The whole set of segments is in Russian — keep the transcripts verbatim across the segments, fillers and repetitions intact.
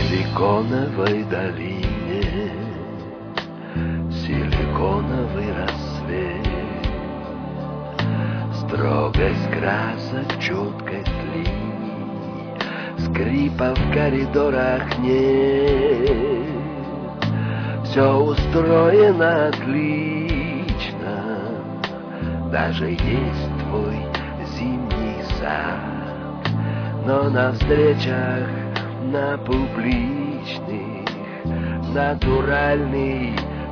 Силиконовой долине силиконовый рассвет, строгость красок, четкость линий, скрипа в коридорах нет. Все устроено отлично, даже есть твой зимний сад, но на встречах на публичных натуральный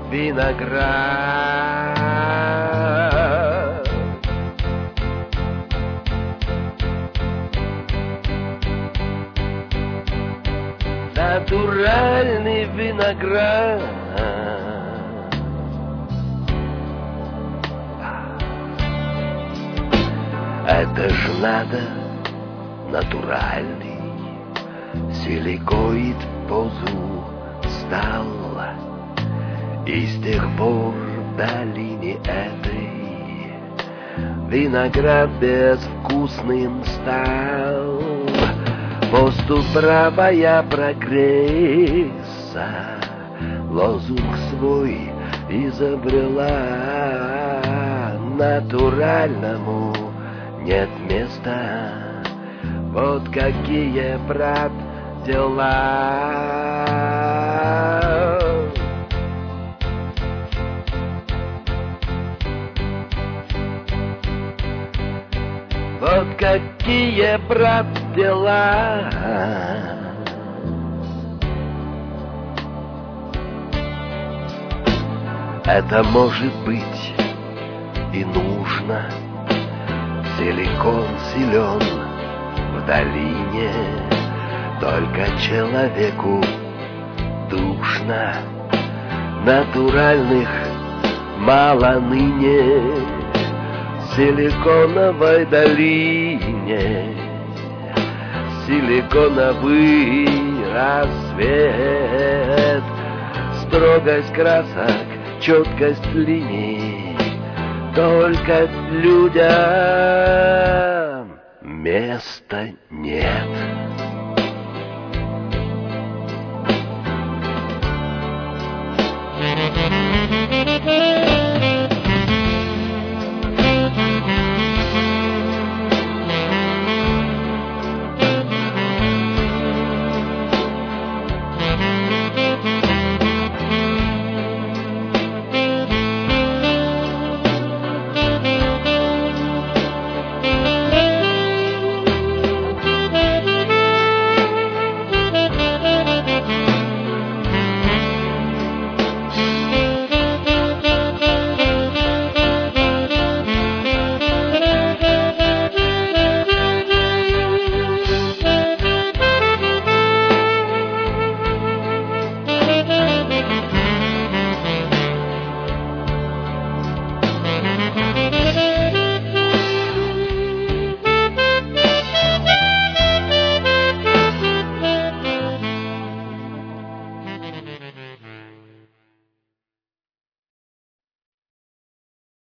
виноград. Натуральный виноград. Это ж надо натуральный. Силикоид позу стал, и с тех пор в долине этой виноград безвкусным стал. Поступ правая прогресса лозунг свой изобрела. Натуральному нет места. Вот какие, брат, дела. Вот какие, брат, дела. Это может быть и нужно. Силикон силен в долине, только человеку душно. Натуральных мало ныне в силиконовой долине. Силиконовый рассвет, строгость красок, четкость линий, только людям места нет. Thank you.